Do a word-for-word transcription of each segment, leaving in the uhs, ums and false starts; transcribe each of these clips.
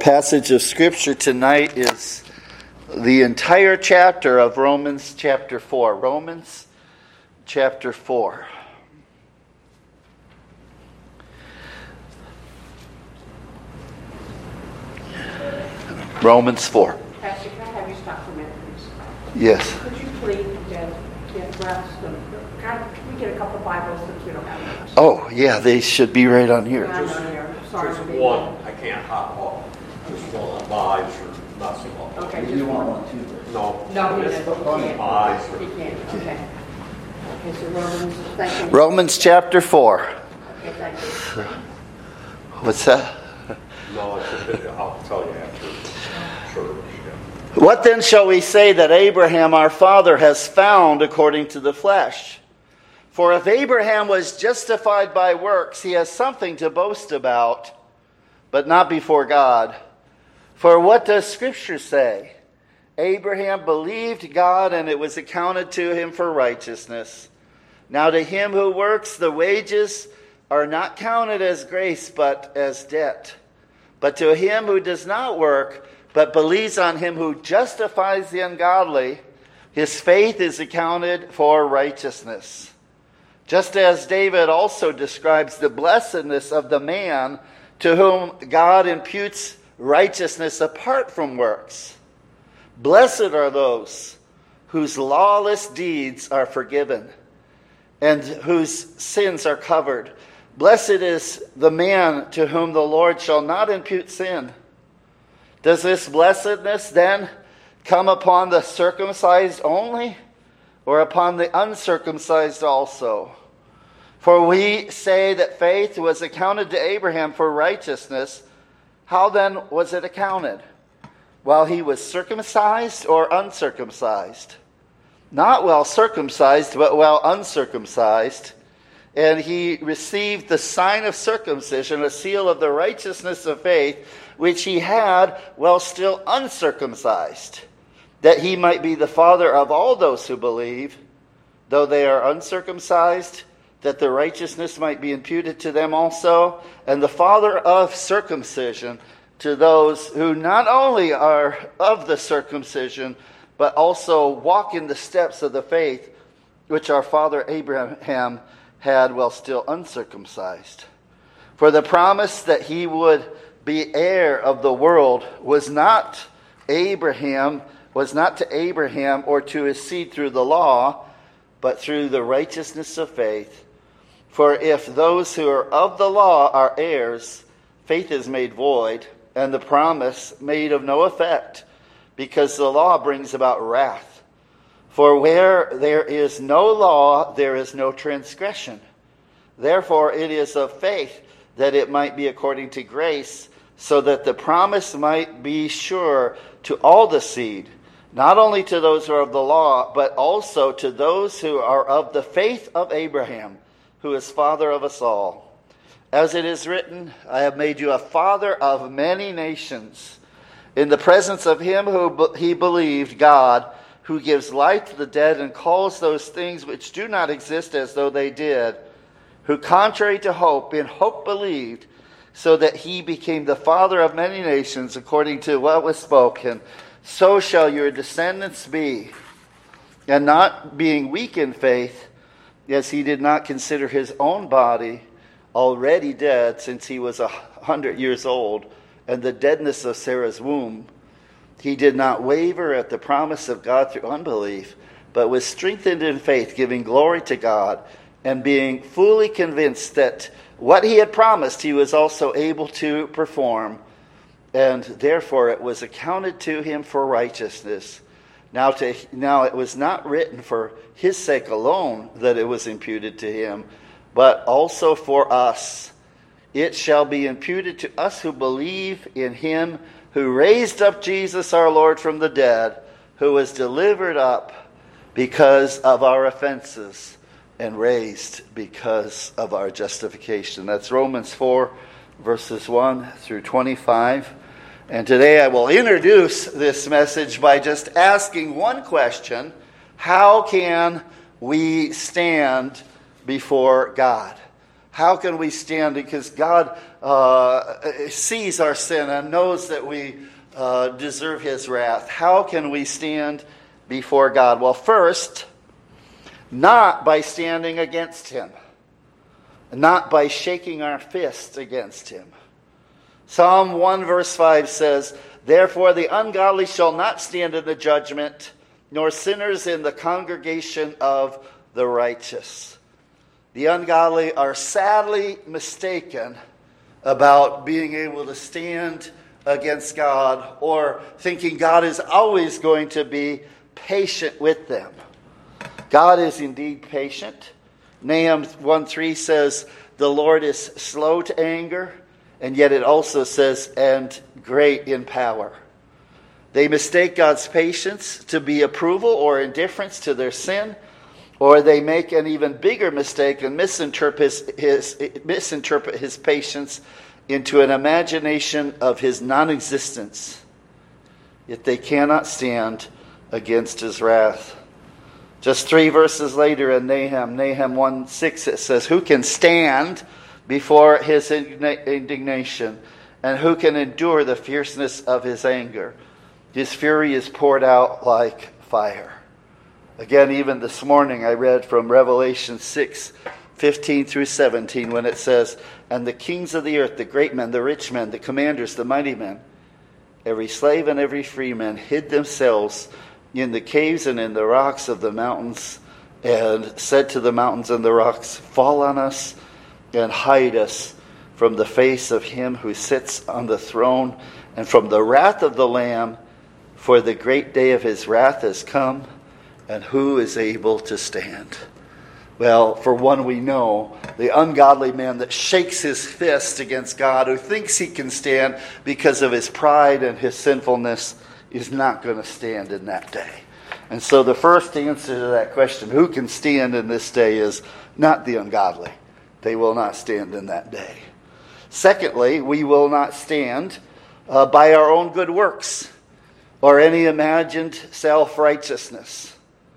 passage of Scripture tonight is the entire chapter of Romans chapter four. Romans chapter four. Romans four. Pastor, can I have you stop for a minute, please? Yes. Could you please get, get Russ, to- can I- can we get a couple of Bibles since we don't have those? Oh, yeah, they should be right on here. I know they're- sorry Just for being- one, I can't hop off. Just one, my eyes are messing up. Okay, just one. one too? No. No, he just doesn't. my He can't. eyes are- He can't, okay. Okay, so Romans, thank you. Romans chapter four. Okay, thank you. What's that? No, it's a bit, I'll tell you after church. yeah. What then shall we say that Abraham our father has found according to the flesh? For if Abraham was justified by works, he has something to boast about, but not before God. For what does Scripture say? Abraham believed God, and it was accounted to him for righteousness. Now to him who works, the wages are not counted as grace, but as debt. But to him who does not work, but believes on him who justifies the ungodly, his faith is accounted for righteousness. Just as David also describes the blessedness of the man to whom God imputes righteousness apart from works. Blessed are those whose lawless deeds are forgiven and whose sins are covered. Blessed is the man to whom the Lord shall not impute sin. Does this blessedness then come upon the circumcised only, or upon the uncircumcised also? For we say that faith was accounted to Abraham for righteousness. How then was it accounted? While he was circumcised or uncircumcised? Not while circumcised, but while uncircumcised. And he received the sign of circumcision, a seal of the righteousness of faith, which he had while still uncircumcised, that he might be the father of all those who believe, though they are uncircumcised, that the righteousness might be imputed to them also, and the father of circumcision to those who not only are of the circumcision, but also walk in the steps of the faith which our father Abraham had while still uncircumcised. For the promise that he would be heir of the world was not Abraham, was not to Abraham or to his seed through the law, but through the righteousness of faith. For if those who are of the law are heirs, faith is made void, and the promise made of no effect, because the law brings about wrath. For where there is no law, there is no transgression. Therefore it is of faith that it might be according to grace, so that the promise might be sure to all the seed, not only to those who are of the law, but also to those who are of the faith of Abraham, who is father of us all. As it is written, I have made you a father of many nations, in the presence of him who he believed, God, who gives life to the dead and calls those things which do not exist as though they did, who contrary to hope, in hope believed, so that he became the father of many nations according to what was spoken, so shall your descendants be. And not being weak in faith, as he did not consider his own body already dead since he was a hundred years old, and the deadness of Sarah's womb, he did not waver at the promise of God through unbelief, but was strengthened in faith, giving glory to God, and being fully convinced that what he had promised he was also able to perform, and therefore it was accounted to him for righteousness. Now, to, now it was not written for his sake alone that it was imputed to him, but also for us. It shall be imputed to us who believe in him who raised up Jesus our Lord from the dead, who was delivered up because of our offenses and raised because of our justification. That's Romans four, verses one through twenty-five. And today I will introduce this message by just asking one question: how can we stand before God? How can we stand? Because God uh, sees our sin and knows that we uh, deserve his wrath. How can we stand before God? Well, first, not by standing against him, not by shaking our fist against him. Psalm one verse five says, "Therefore the ungodly shall not stand in the judgment, nor sinners in the congregation of the righteous." The ungodly are sadly mistaken about being able to stand against God, or thinking God is always going to be patient with them. God is indeed patient. Nahum one three says, "The Lord is slow to anger," and yet it also says, "and great in power." They mistake God's patience to be approval or indifference to their sin, or they make an even bigger mistake and misinterpret his, his, misinterpret his patience into an imagination of his non-existence. Yet they cannot stand against his wrath. Just three verses later in Nahum, Nahum one six, it says, "Who can stand before his indignation, and who can endure the fierceness of his anger? His fury is poured out like fire." Again, even this morning I read from Revelation six fifteen through seventeen, when it says, "And the kings of the earth, the great men, the rich men, the commanders, the mighty men, every slave and every free man, hid themselves in the caves and in the rocks of the mountains, and said to the mountains and the rocks, Fall on us and hide us from the face of him who sits on the throne and from the wrath of the Lamb, for the great day of his wrath has come, and who is able to stand?" Well, for one, we know the ungodly man that shakes his fist against God, who thinks he can stand because of his pride and his sinfulness, is not going to stand in that day. And so the first answer to that question, who can stand in this day, is not the ungodly. They will not stand in that day. Secondly, we will not stand uh, by our own good works or any imagined self-righteousness.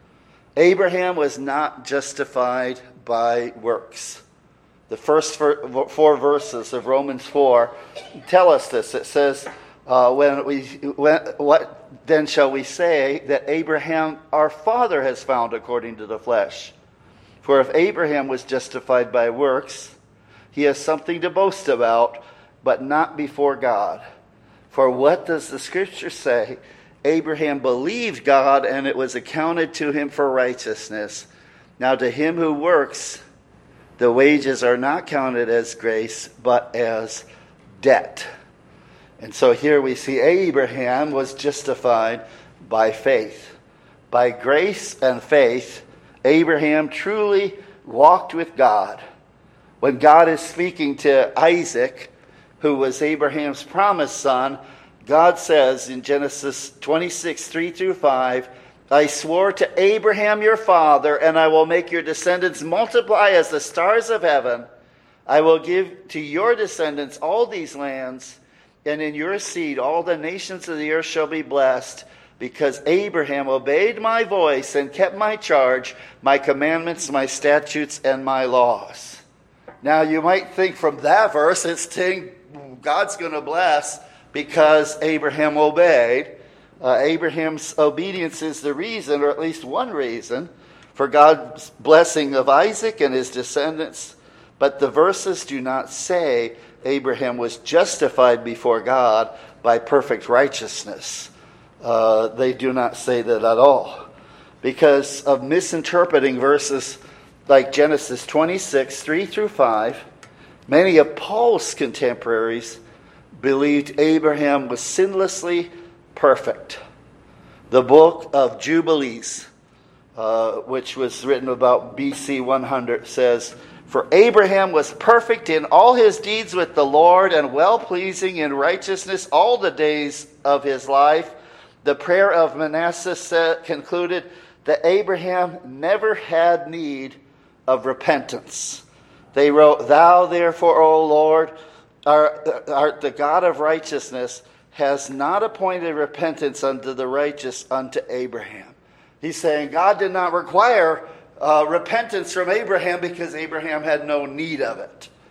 Abraham was not justified by works. The first four verses of Romans four tell us this. It says, uh, when we, when, "What then shall we say that Abraham our father has found according to the flesh? For if Abraham was justified by works, he has something to boast about, but not before God. For what does the Scripture say? Abraham believed God, and it was accounted to him for righteousness. Now to him who works, the wages are not counted as grace, but as debt." And so here we see Abraham was justified by faith. By grace and faith, Abraham truly walked with God. When God is speaking to Isaac, who was Abraham's promised son, God says in Genesis twenty-six, three through five, "I swore to Abraham your father, and I will make your descendants multiply as the stars of heaven. I will give to your descendants all these lands, and in your seed all the nations of the earth shall be blessed, because Abraham obeyed my voice and kept my charge, my commandments, my statutes, and my laws." Now you might think from that verse it's saying God's going to bless because Abraham obeyed. Uh, Abraham's obedience is the reason, or at least one reason, for God's blessing of Isaac and his descendants. But the verses do not say Abraham was justified before God by perfect righteousness. Uh, they do not say that at all, because of misinterpreting verses like Genesis twenty-six, three through five. Many of Paul's contemporaries believed Abraham was sinlessly perfect. The book of Jubilees, uh, which was written about B C one hundred, says, "For Abraham was perfect in all his deeds with the Lord, and well-pleasing in righteousness all the days of his life." The prayer of Manasseh said, concluded that Abraham never had need of repentance. They wrote, "Thou therefore, O Lord, art, art the God of righteousness, has not appointed repentance unto the righteous unto Abraham." He's saying God did not require uh, repentance from Abraham because Abraham had no need of it.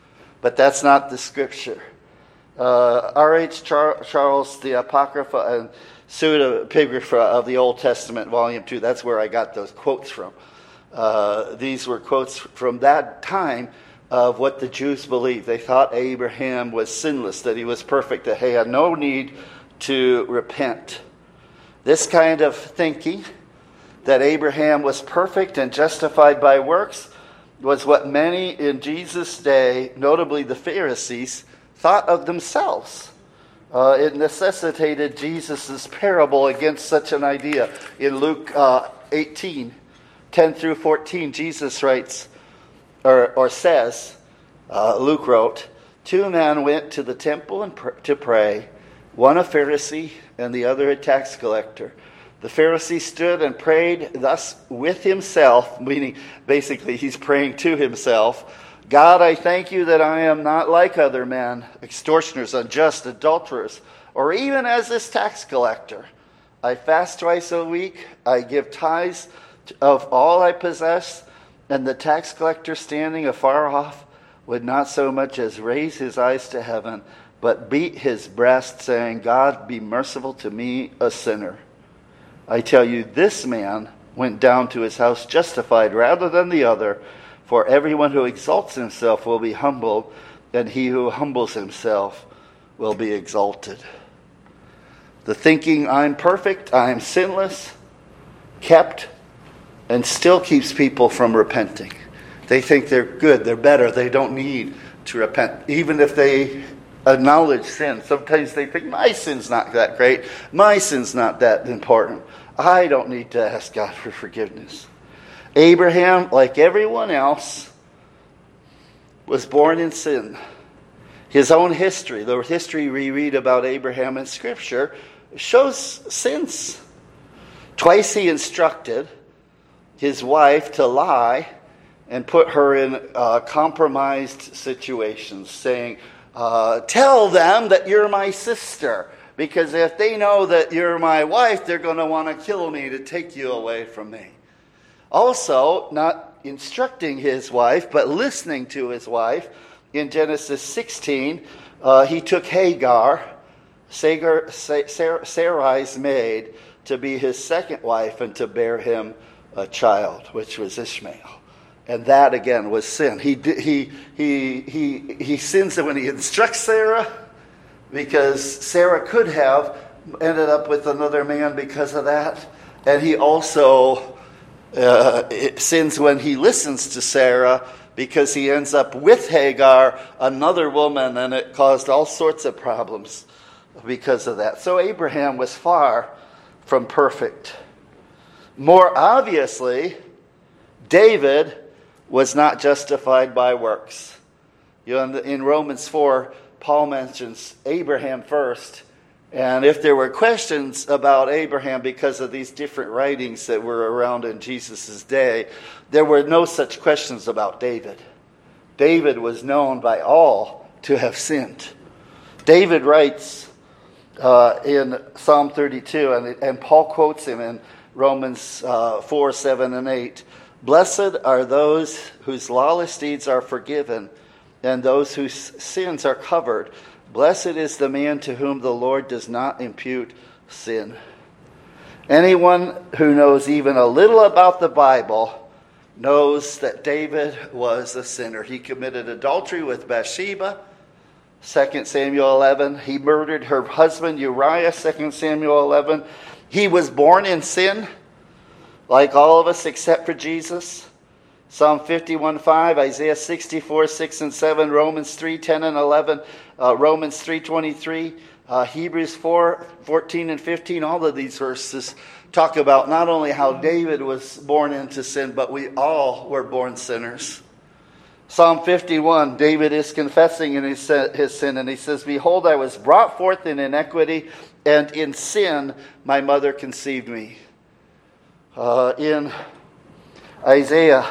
but that's not the scripture. Uh, R H Char- Charles, the Apocrypha and Pseudepigrapha of the Old Testament, Volume two, that's where I got those quotes from. Uh, these were quotes from that time of what the Jews believed. They thought Abraham was sinless, that he was perfect, that he had no need to repent. This kind of thinking, that Abraham was perfect and justified by works, was what many in Jesus' day, notably the Pharisees, thought of themselves. Uh, it necessitated Jesus' parable against such an idea. In Luke uh, eighteen, ten through fourteen, Jesus writes, or, or says, uh, Luke wrote, two men went to the temple and pr- to pray, one a Pharisee and the other a tax collector. The Pharisee stood and prayed thus with himself, meaning basically he's praying to himself, God, I thank you that I am not like other men, extortioners, unjust, adulterers, or even as this tax collector. I fast twice a week, I give tithes of all I possess, and the tax collector standing afar off would not so much as raise his eyes to heaven, but beat his breast, saying, God, be merciful to me, a sinner. I tell you, this man went down to his house justified rather than the other, for everyone who exalts himself will be humbled, and he who humbles himself will be exalted. The thinking, I'm perfect, I'm sinless, kept and still keeps people from repenting. They think they're good, they're better, they don't need to repent. Even if they acknowledge sin, sometimes they think, my sin's not that great, my sin's not that important. I don't need to ask God for forgiveness. Abraham, like everyone else, was born in sin. His own history, the history we read about Abraham in Scripture, shows sins. Twice he instructed his wife to lie and put her in uh, compromised situations, saying, uh, tell them that you're my sister, because if they know that you're my wife, they're going to want to kill me to take you away from me. Also, not instructing his wife, but listening to his wife. In Genesis sixteen, uh, he took Hagar, Sagar, Sarah, Sarai's maid, to be his second wife and to bear him a child, which was Ishmael. And that, again, was sin. He he he he he sins when he instructs Sarah, because Sarah could have ended up with another man because of that. And he also uh, sins when he listens to Sarah, because he ends up with Hagar, another woman, and it caused all sorts of problems because of that. So Abraham was far from perfect. More obviously, David was not justified by works. You know, in Romans four, Paul mentions Abraham first. And if there were questions about Abraham because of these different writings that were around in Jesus' day, there were no such questions about David. David was known by all to have sinned. David writes uh, in Psalm thirty-two, and, and Paul quotes him in Romans uh, four, seven, and eight. Blessed are those whose lawless deeds are forgiven, and those whose sins are covered. Blessed is the man to whom the Lord does not impute sin. Anyone who knows even a little about the Bible knows that David was a sinner. He committed adultery with Bathsheba, Second Samuel eleven. He murdered her husband Uriah, Second Samuel eleven. He was born in sin, like all of us except for Jesus. Psalm fifty-one five, Isaiah sixty-four six and seven, Romans three ten and eleven, uh, Romans three twenty-three, uh, Hebrews four fourteen and fifteen. All of these verses talk about not only how David was born into sin, but we all were born sinners. Psalm fifty-one, David is confessing in his, his sin, and he says, Behold, I was brought forth in iniquity, and in sin my mother conceived me. Uh, in Isaiah,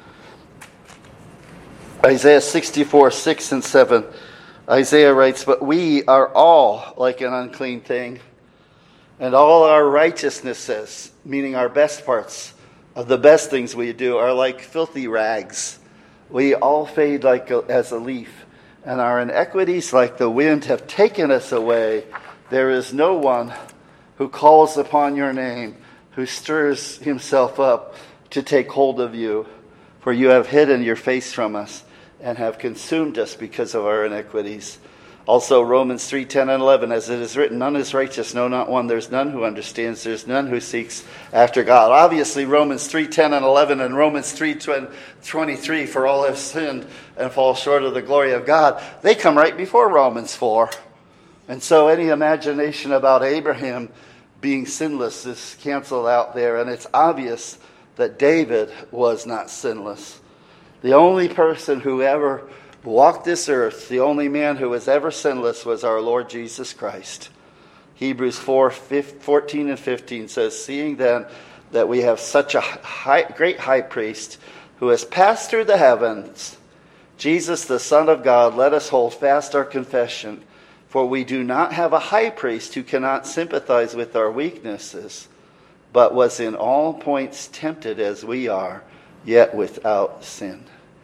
Isaiah sixty-four six and seven, Isaiah writes, But we are all like an unclean thing, and all our righteousnesses, meaning our best parts of the best things we do, are like filthy rags. We all fade like a, as a leaf, and our iniquities like the wind have taken us away. There is no one who calls upon your name, who stirs himself up to take hold of you. For you have hidden your face from us and have consumed us because of our iniquities. Also Romans three, ten and eleven, as it is written, none is righteous, no, not one. There's none who understands. There's none who seeks after God. Obviously, Romans three, ten and eleven and Romans three, twenty-three, for all have sinned and fall short of the glory of God, they come right before Romans four. And so any imagination about Abraham being sinless is canceled out there, and it's obvious that David was not sinless. The only person who ever walked this earth, the only man who was ever sinless, was our Lord Jesus Christ. Hebrews four, fourteen and fifteen says, seeing then that we have such a high, great high priest who has passed through the heavens, Jesus the Son of God, let us hold fast our confession. For we do not have a high priest who cannot sympathize with our weaknesses, but was in all points tempted as we are, yet without sin.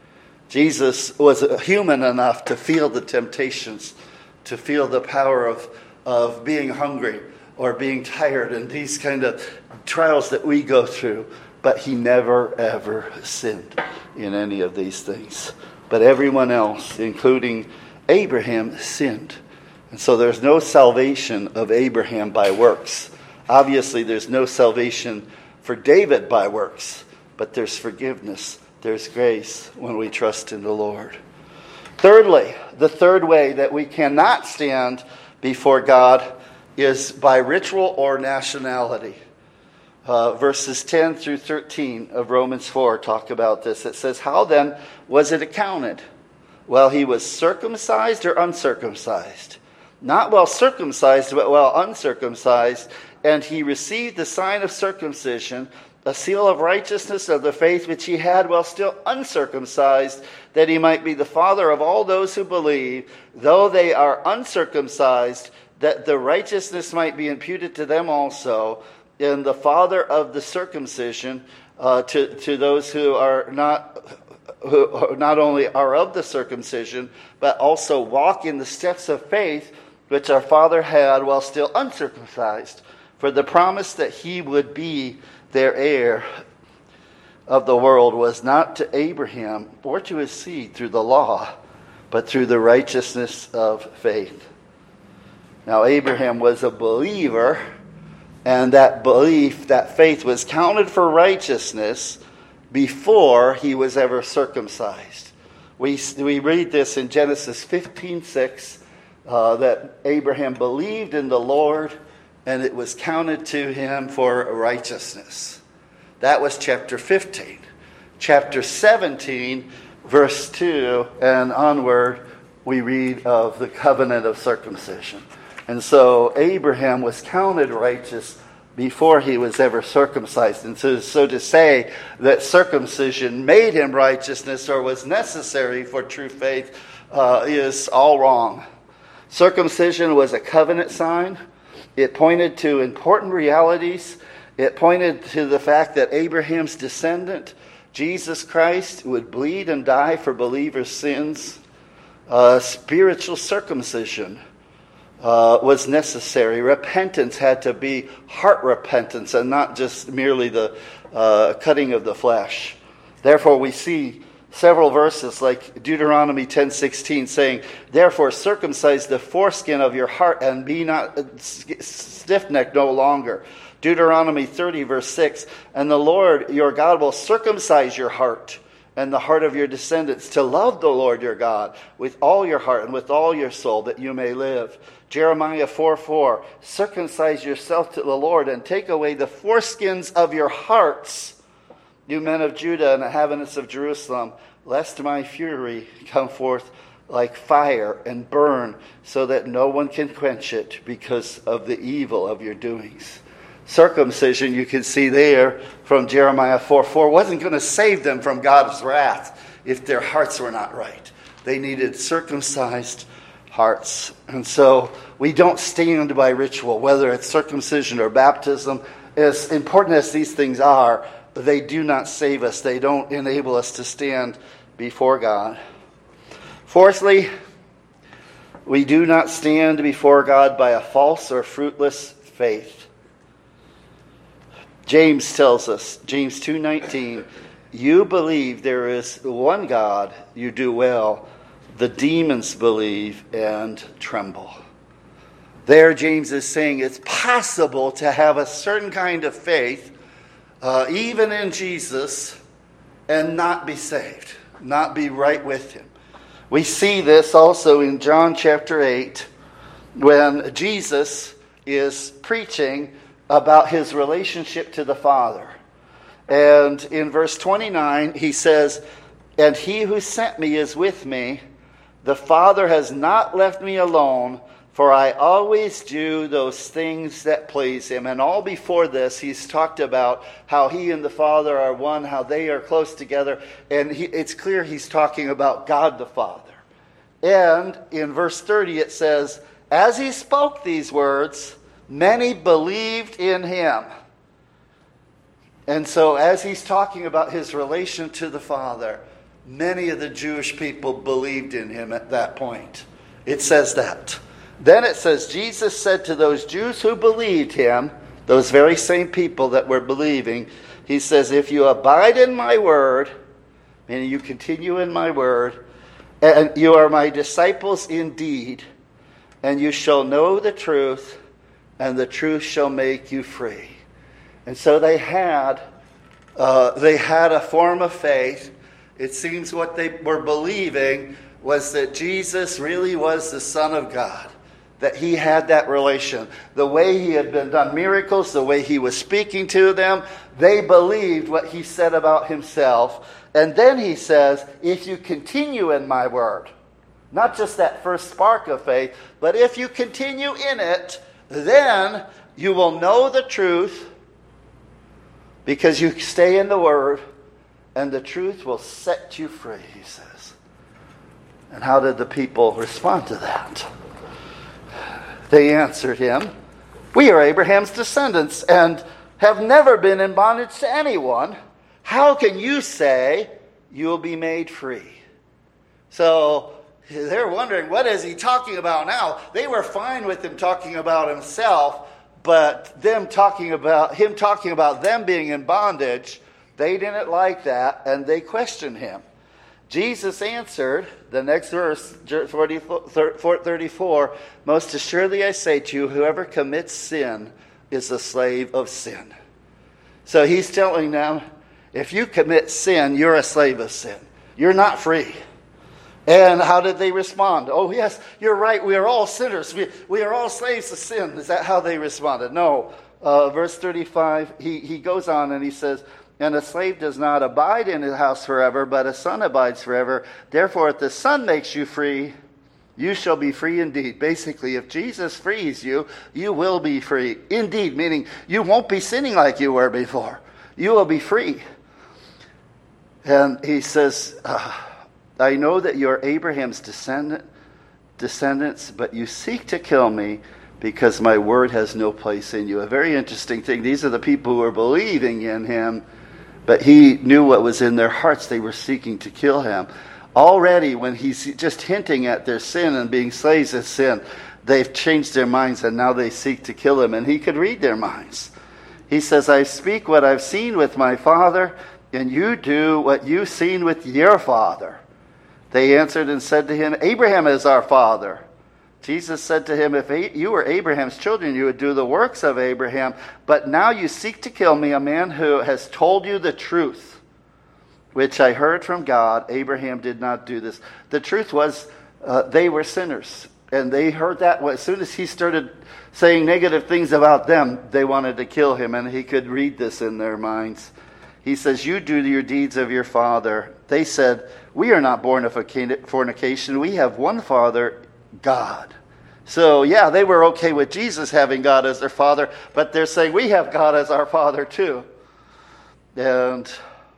Jesus was human enough to feel the temptations, to feel the power of, of being hungry or being tired and these kind of trials that we go through. But he never, ever sinned in any of these things. But everyone else, including Abraham, sinned. And so there's no salvation of Abraham by works. Obviously, there's no salvation for David by works, but there's forgiveness, there's grace when we trust in the Lord. Thirdly, the third way that we cannot stand before God is by ritual or nationality. Uh, verses ten through thirteen of Romans four talk about this. It says, how then was it accounted? Well, he was circumcised or uncircumcised? Not well circumcised, but well uncircumcised. And he received the sign of circumcision, a seal of righteousness of the faith which he had while still uncircumcised, that he might be the father of all those who believe, though they are uncircumcised, that the righteousness might be imputed to them also, and the father of the circumcision uh, to, to those who are not who not only are of the circumcision, but also walk in the steps of faith which our father had while still uncircumcised, for the promise that he would be their heir of the world was not to Abraham or to his seed through the law, but through the righteousness of faith. Now Abraham was a believer, and that belief, that faith was counted for righteousness before he was ever circumcised. We, we read this in Genesis fifteen six, uh, that Abraham believed in the Lord, and it was counted to him for righteousness. That was chapter fifteen. Chapter seventeen, verse two and onward, we read of the covenant of circumcision. And so Abraham was counted righteous before he was ever circumcised. And so, so to say that circumcision made him righteousness or was necessary for true faith uh, is all wrong. Circumcision was a covenant sign. It pointed to important realities. It pointed to the fact that Abraham's descendant, Jesus Christ, would bleed and die for believers' sins. Uh, spiritual circumcision uh, was necessary. Repentance had to be heart repentance and not just merely the uh, cutting of the flesh. Therefore, we see several verses like Deuteronomy ten sixteen saying, therefore circumcise the foreskin of your heart and be not stiff-necked no longer. Deuteronomy thirty verse six, and the Lord your God will circumcise your heart and the heart of your descendants to love the Lord your God with all your heart and with all your soul, that you may live. Jeremiah four four, circumcise yourself to the Lord and take away the foreskins of your hearts, you men of Judah and inhabitants of Jerusalem, lest my fury come forth like fire and burn, so that no one can quench it because of the evil of your doings. Circumcision, you can see there from Jeremiah four four, wasn't going to save them from God's wrath if their hearts were not right. They needed circumcised hearts. And so we don't stand by ritual, whether it's circumcision or baptism. As important as these things are, they do not save us. They don't enable us to stand before God. Fourthly, We do not stand before God by a false or fruitless faith. James tells us, James two nineteen, you believe there is one God, you do well. The demons believe and tremble. There, James is saying it's possible to have a certain kind of faith, uh, even in Jesus, and not be saved, not be right with him. We see this also in John chapter eight, when Jesus is preaching about his relationship to the Father. And in verse twenty-nine, he says, and he who sent me is with me. The Father has not left me alone, for I always do those things that please him. And all before this, he's talked about how he and the Father are one, how they are close together. And he, it's clear he's talking about God the Father. And in verse thirty, it says, as he spoke these words, many believed in him. And so as he's talking about his relation to the Father, many of the Jewish people believed in him at that point. It says that. Then it says, Jesus said to those Jews who believed him, those very same people that were believing, he says, if you abide in my word, meaning you continue in my word, and you are my disciples indeed, and you shall know the truth, and the truth shall make you free. And so they had, uh, they had a form of faith. It seems what they were believing was that Jesus really was the Son of God, that he had that relation. The way he had been done miracles, the way he was speaking to them, they believed what he said about himself. And then he says, if you continue in my word, not just that first spark of faith, but if you continue in it, then you will know the truth, because you stay in the word, and the truth will set you free, he says. And how did the people respond to that? They answered him, we are Abraham's descendants and have never been in bondage to anyone. How can you say you will be made free? So they're wondering, what is he talking about now? They were fine with him talking about himself, but them talking about him talking about them being in bondage, they didn't like that, and they questioned him. Jesus answered, the next verse, thirty-four, most assuredly I say to you, whoever commits sin is a slave of sin. So he's telling them, if you commit sin, you're a slave of sin. You're not free. And how did they respond? Oh, yes, you're right. We are all sinners. We, we are all slaves of sin. Is that how they responded? No. Uh, verse thirty-five, he, he goes on and he says, and a slave does not abide in his house forever, but a son abides forever. Therefore, if the Son makes you free, you shall be free indeed. Basically, if Jesus frees you, you will be free indeed, meaning you won't be sinning like you were before. You will be free. And he says, uh, I know that you are Abraham's descendant, descendants, but you seek to kill me because my word has no place in you. A very interesting thing. These are the people who are believing in him, but he knew what was in their hearts. They were seeking to kill him. Already, when he's just hinting at their sin and being slaves of sin, they've changed their minds and now they seek to kill him. And he could read their minds. He says, I speak what I've seen with my father, and you do what you've seen with your father. They answered and said to him, Abraham is our father. Jesus said to him, if you were Abraham's children, you would do the works of Abraham. But now you seek to kill me, a man who has told you the truth, which I heard from God. Abraham did not do this. The truth was uh, they were sinners. And they heard that. As soon as he started saying negative things about them, they wanted to kill him. And he could read this in their minds. He says, you do your deeds of your father. They said, we are not born of fornication. We have one father, God. So, yeah, they were okay with Jesus having God as their father, but they're saying we have God as our father too. And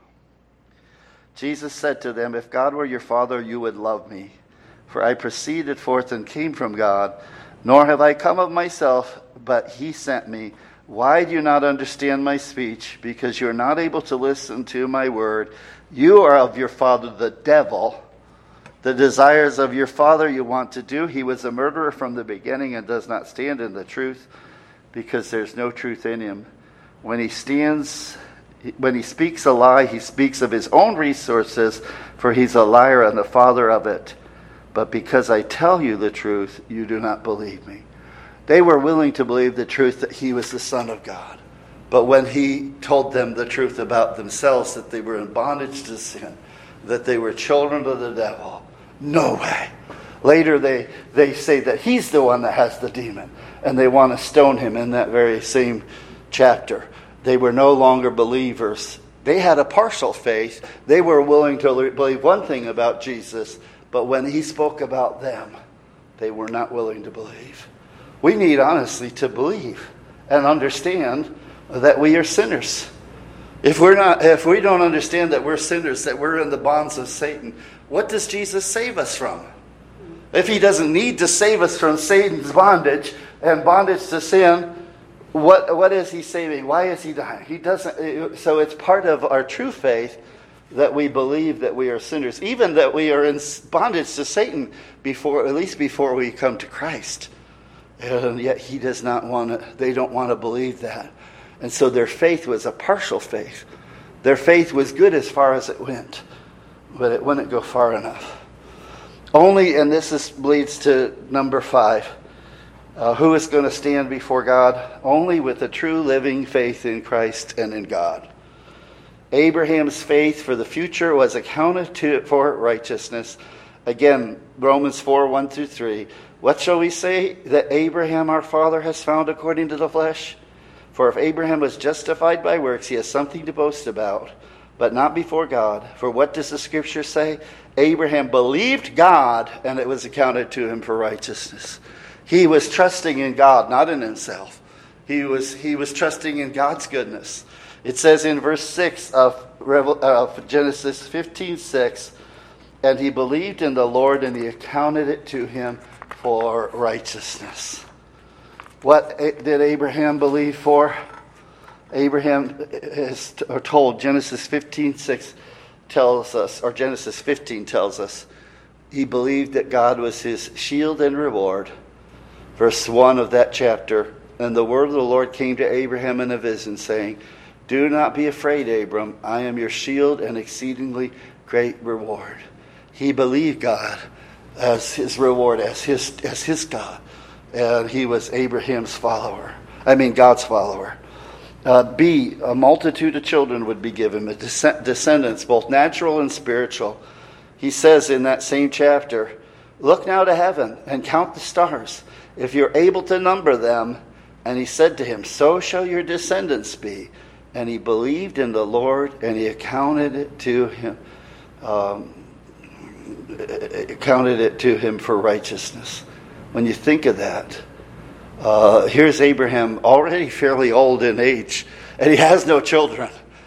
Jesus said to them, if God were your father, you would love me. For I proceeded forth and came from God, nor have I come of myself, but he sent me. Why do you not understand my speech? Because you are not able to listen to my word. You are of your father the devil, The desires of your father you want to do. He was a murderer from the beginning and does not stand in the truth, because there's no truth in him. When he stands, when he speaks a lie, he speaks of his own resources, for he's a liar and the father of it. But because I tell you the truth, you do not believe me. They were willing to believe the truth that he was the Son of God. But when he told them the truth about themselves, that they were in bondage to sin, that they were children of the devil, no way. Later they, they say that he's the one that has the demon, and they want to stone him in that very same chapter. They were no longer believers. They had a partial faith. They were willing to believe one thing about Jesus, but when he spoke about them, they were not willing to believe. We need honestly to believe and understand that we are sinners. If we're not, if we don't understand that we're sinners, that we're in the bonds of Satan, what does Jesus save us from? If he doesn't need to save us from Satan's bondage and bondage to sin, what what is he saving? Why is he dying? He doesn't. So it's part of our true faith that we believe that we are sinners, even that we are in bondage to Satan before, at least before we come to Christ. And yet he does not want to. They don't want to believe that. And so their faith was a partial faith. Their faith was good as far as it went, but it wouldn't go far enough. Only, and this is, leads to number five, uh, who is going to stand before God? Only with a true living faith in Christ and in God. Abraham's faith for the future was accounted to for righteousness. Again, Romans four, one through three. What shall we say that Abraham our father has found according to the flesh? For if Abraham was justified by works, he has something to boast about, but not before God. For what does the scripture say? Abraham believed God, and it was accounted to him for righteousness. He was trusting in God, not in himself. He was he was trusting in God's goodness. It says in verse six of, of Genesis fifteen six, and he believed in the Lord, and he accounted it to him for righteousness. What did Abraham believe for? Abraham is told, Genesis fifteen six tells us, or Genesis fifteen tells us, he believed that God was his shield and reward. Verse one of that chapter, and the word of the Lord came to Abraham in a vision, saying, do not be afraid, Abram. I am your shield and exceedingly great reward. He believed God as his reward, as his as his God. And he was Abraham's follower. I mean, God's follower. Uh, B, a multitude of children would be given, a descendants, both natural and spiritual. He says in that same chapter, look now to heaven and count the stars, if you're able to number them. And he said to him, so shall your descendants be. And he believed in the Lord, and he accounted it to him, um, accounted it to him for righteousness. When you think of that, uh, here's Abraham, already fairly old in age, and he has no children.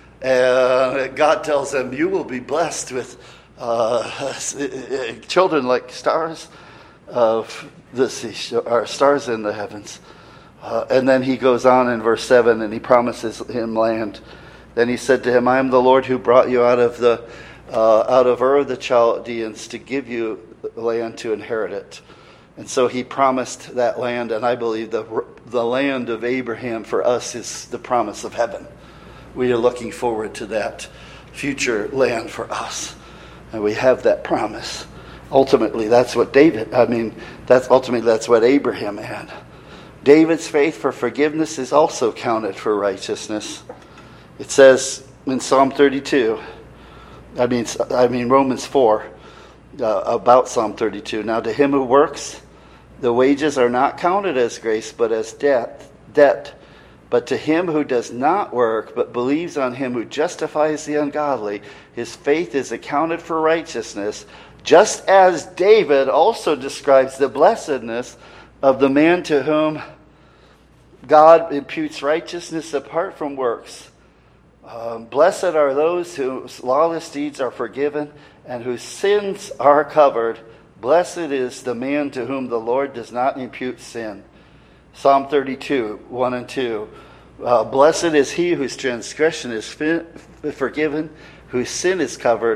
And God tells him, you will be blessed with uh, children like stars of the sea, or stars in the heavens. Uh, and then he goes on in verse seven, and he promises him land. Then he said to him, I am the Lord who brought you out of the uh, out of Ur of the Chaldeans to give you land to inherit it. And so he promised that land, and I believe the the land of Abraham for us is the promise of heaven. We are looking forward to that future land for us, and we have that promise. Ultimately, that's what David, I mean, that's ultimately that's what Abraham had. David's faith for forgiveness is also counted for righteousness. It says in Psalm thirty-two, I mean, I mean Romans four, uh, about Psalm thirty-two. Now to him who works, the wages are not counted as grace, but as debt. debt. But to him who does not work, but believes on him who justifies the ungodly, his faith is accounted for righteousness, just as David also describes the blessedness of the man to whom God imputes righteousness apart from works. Um, Blessed are those whose lawless deeds are forgiven and whose sins are covered. Blessed is the man to whom the Lord does not impute sin. Psalm thirty-two, one and two. Uh, Blessed is he whose transgression is fi- forgiven, whose sin is covered.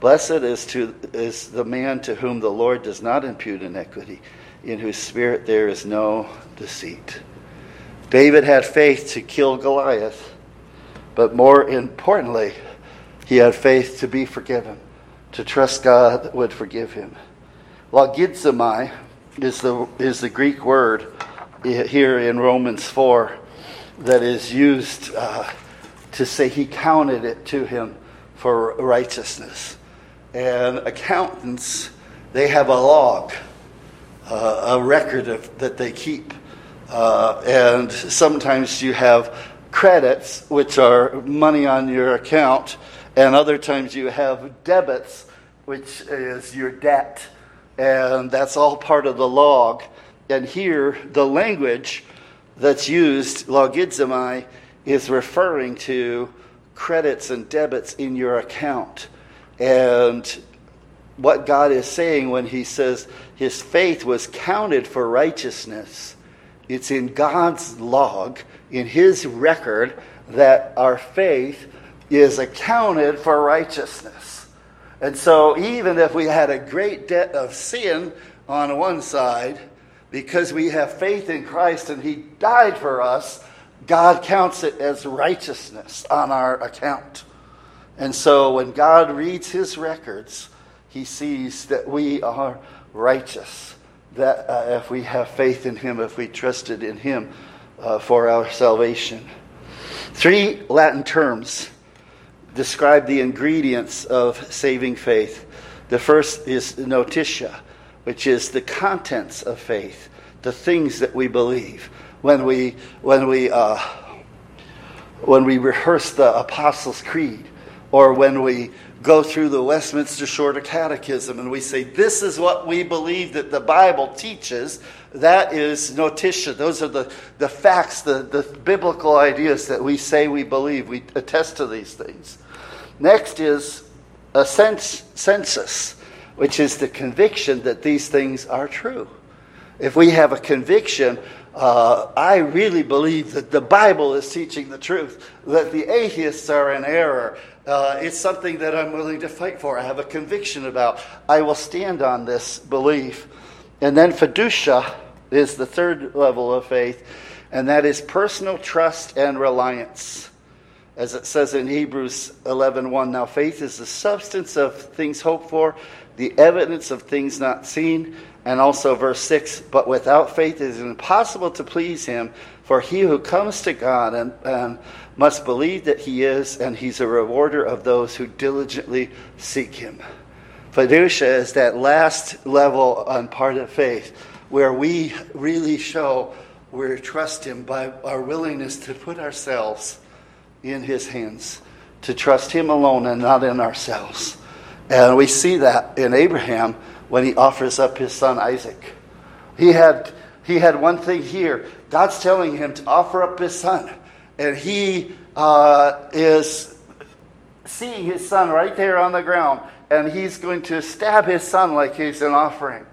Blessed is to is the man to whom the Lord does not impute iniquity, in whose spirit there is no deceit. David had faith to kill Goliath, but more importantly, he had faith to be forgiven, to trust God would forgive him. Logizomai is the is the Greek word here in Romans four that is used uh, to say he counted it to him for righteousness. And accountants, they have a log, uh, a record of, that they keep. Uh, and sometimes you have credits, which are money on your account, and other times you have debits, which is your debt. And that's all part of the log. And here, the language that's used, logizomai, is referring to credits and debits in your account. And what God is saying when he says his faith was counted for righteousness, it's in God's log, in his record, that our faith is accounted for righteousness. And so even if we had a great debt of sin on one side, because we have faith in Christ and he died for us, God counts it as righteousness on our account. And so when God reads his records, he sees that we are righteous. That uh, if we have faith in him, if we trusted in him uh, for our salvation. Three Latin terms describe the ingredients of saving faith. The first is notitia, which is the contents of faith, the things that we believe. When we when we uh, when we rehearse the Apostles' Creed, or when we go through the Westminster Shorter Catechism and we say, this is what we believe that the Bible teaches, that is notitia. Those are the, the facts, the, the biblical ideas that we say we believe. We attest to these things. Next is a sense, sensus, which is the conviction that these things are true. If we have a conviction, uh, I really believe that the Bible is teaching the truth, that the atheists are in error. Uh, it's something that I'm willing to fight for. I have a conviction about. I will stand on this belief. And then fiducia is the third level of faith, and that is personal trust and reliance. As it says in Hebrews eleven one, now faith is the substance of things hoped for, the evidence of things not seen. And also verse six, but without faith it is impossible to please him, for he who comes to God and, and must believe that he is, and he's a rewarder of those who diligently seek him. Fiducia is that last level on part of faith, where we really show we trust him by our willingness to put ourselves in his hands, to trust him alone and not in ourselves. And we see that in Abraham when he offers up his son Isaac. He had he had one thing here. God's telling him to offer up his son. And he uh, is seeing his son right there on the ground. And he's going to stab his son like he's an offering.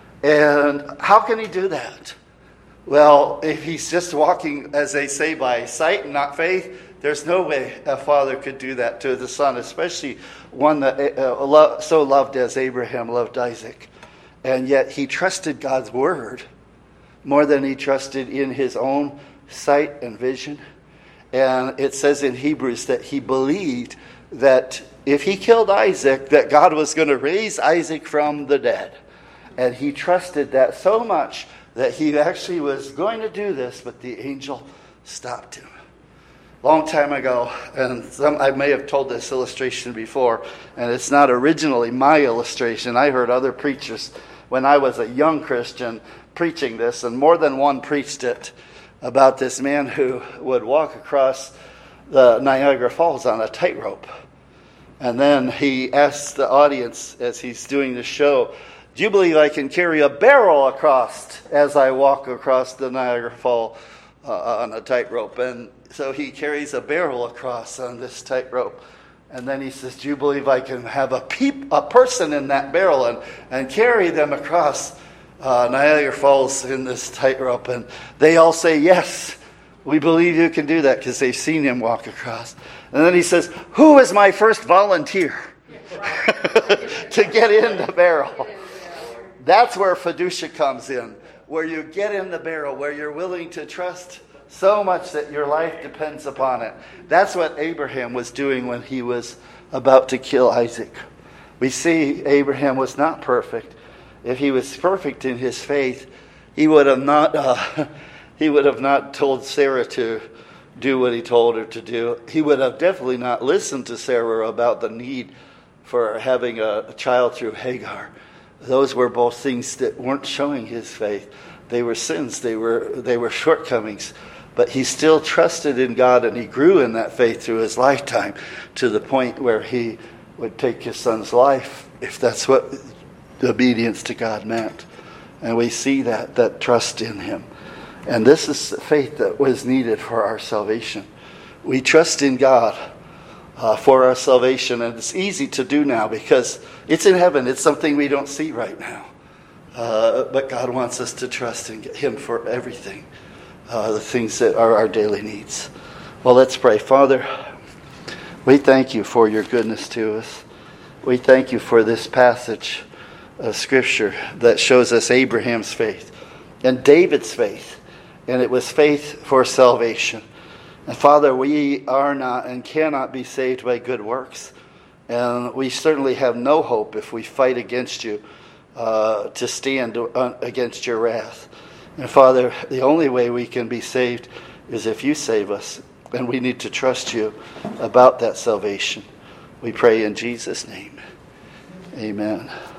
And how can he do that? Well, if he's just walking, as they say, by sight and not faith, there's no way a father could do that to the son, especially one that uh, lo- so loved as Abraham loved Isaac. And yet he trusted God's word more than he trusted in his own sight and vision. And it says in Hebrews that he believed that if he killed Isaac, that God was going to raise Isaac from the dead. And he trusted that so much that he actually was going to do this, but the angel stopped him. Long time ago, and some, I may have told this illustration before, and it's not originally my illustration. I heard other preachers when I was a young Christian preaching this, and more than one preached it, about this man who would walk across the Niagara Falls on a tightrope. And then he asked the audience as he's doing the show, do you believe I can carry a barrel across as I walk across the Niagara Falls uh, on a tightrope? And so he carries a barrel across on this tightrope. And then he says, do you believe I can have a peep, a person in that barrel and, and carry them across uh, Niagara Falls in this tightrope? And they all say, yes, we believe you can do that, because they've seen him walk across. And then he says, who is my first volunteer? to get in the barrel. That's where fiducia comes in, where you get in the barrel, where you're willing to trust so much that your life depends upon it. That's what Abraham was doing when he was about to kill Isaac. We see Abraham was not perfect. If he was perfect in his faith, he would have not uh, he would have not told Sarah to do what he told her to do. He would have definitely not listened to Sarah about the need for having a, a child through Hagar. Those were both things that weren't showing his faith. They were sins. They were they were shortcomings. But he still trusted in God, and he grew in that faith through his lifetime to the point where he would take his son's life if that's what obedience to God meant. And we see that, that trust in him. And this is the faith that was needed for our salvation. We trust in God uh, for our salvation, and it's easy to do now because it's in heaven. It's something we don't see right now. Uh, but God wants us to trust in him for everything, uh, the things that are our daily needs. Well, let's pray. Father, we thank you for your goodness to us. We thank you for this passage of Scripture that shows us Abraham's faith and David's faith. And it was faith for salvation. And Father, we are not and cannot be saved by good works. And we certainly have no hope if we fight against you uh, to stand against your wrath. And Father, the only way we can be saved is if you save us. And we need to trust you about that salvation. We pray in Jesus' name. Amen.